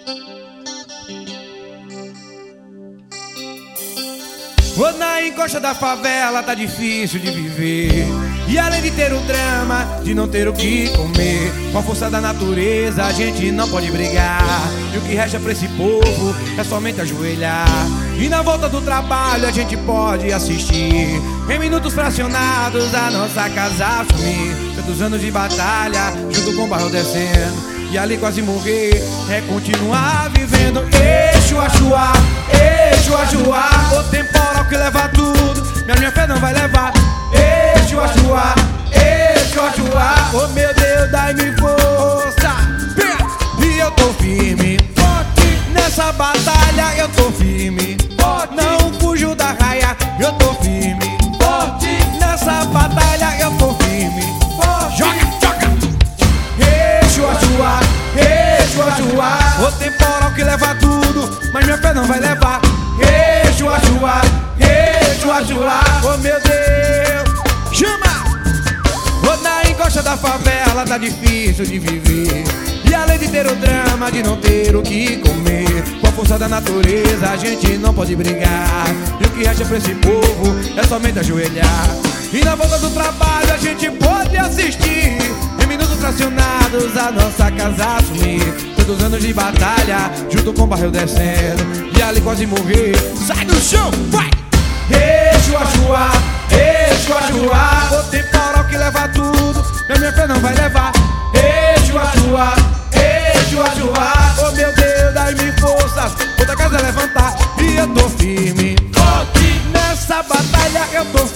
Na encosta da favela tá difícil de viver. E além de ter o drama de não ter o que comer, com a força da natureza a gente não pode brigar. E o que resta pra esse povo é somente ajoelhar. E na volta do trabalho a gente pode assistir, em minutos fracionados, a nossa casa sumir. Tantos anos de batalha, junto com o barro descendo. E ali quase morrer é continuar vivendo. Exu, Axuá, Exu, Axuá, o temporal que leva tudo, minha fé não vai levar. Exu, Axuá, Exu, Axuá, oh meu Deus, dai-me força. E eu tô firme, forte nessa batalha, eu tô firme, forte. Não fujo da raia, eu tô firme, forte nessa batalha, eu tô firme, forte. Joga, joga. Exu, Axuá, Exu, Axuá, o temporal que leva tudo, mas minha fé não vai levar. Exu, Axuá, Exu, Axuá, oh meu Deus, chama! Na encosta da favela tá difícil de viver. E além de ter o drama de não ter o que comer, com a força da natureza a gente não pode brigar. E o que resta pra esse povo é somente ajoelhar. E na volta do trabalho a gente pode assistir, em minutos fracionados, a nossa casa sumir. Tantos anos de batalha, junto com o barril descendo. E ali quase morrer, sai do chão, vai! Exu, Axuá, Exu, Axuá, o temporal que leva tudo, minha fé não vai levar. Exu, Axuá, Exu, Axuá, oh meu Deus, dai-me forças, outra casa levantar. E eu tô firme, forte nessa batalha, eu tô